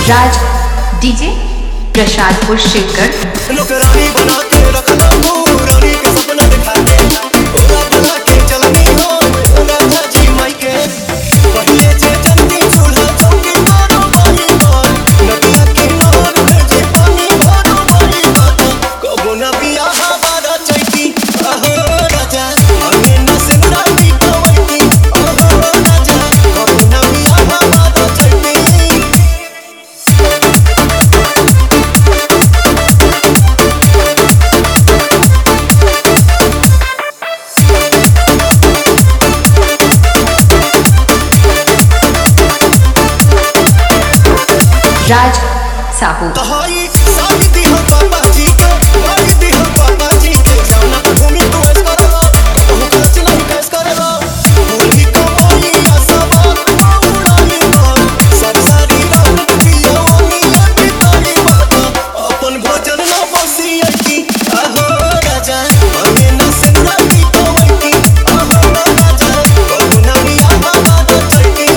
राज DJ Prasadpur Shivgarh. नौकरानी बना के रखना रानी के सपना दिखा के ओला बना के चलनी हो राजा जी माई के पहले जे जल्दी चूल्हा चौकी मारो बाई बात नदिया के नार में जे पानी भरो बाई बात कबो ना बिया हमारा चैती अहो राजा हमें न सिंगारी कवैती अहो राजा कबो ना बिया हमारा चैती। राज साहू तहाई साथ दी हो पापा जी के वाली दी हो पापा जी के जाना घूमी तू ऐस करवा तू खर्च नहीं कैस करवा पूरी कमाई आशा बात उड़ानी बात सारी रात पिया वाली अटी तारी बात अपन भोजन ना बसी अटी अहो राजा हमें न सिंगारी कवैती अहो राजा कबो ना बिया हमारा चैती।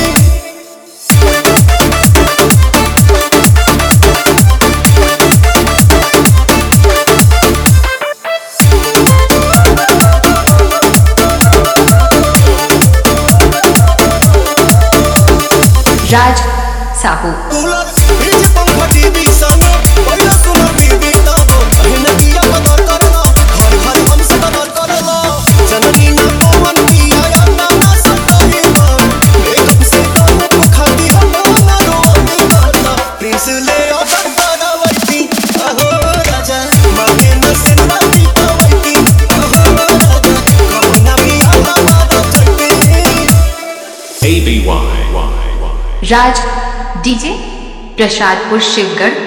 राज साहू कूलर फ्रिज पंखा टीवी सामने पहले सुनो टीवी तबो अहिन किया कदर करना हर हर हम से कदर करना जननी ना पवन पिया या ना सकते हो मेकअप से कम खाती हम ना रोती करना प्रिंस ले ऑर्डर करवैती अहो राजा मांगे न सिंगारी कवैती अहो राजा कबो ना बिया हमारा चैती। ABY Raj DJ Prasadpur Shivgarh.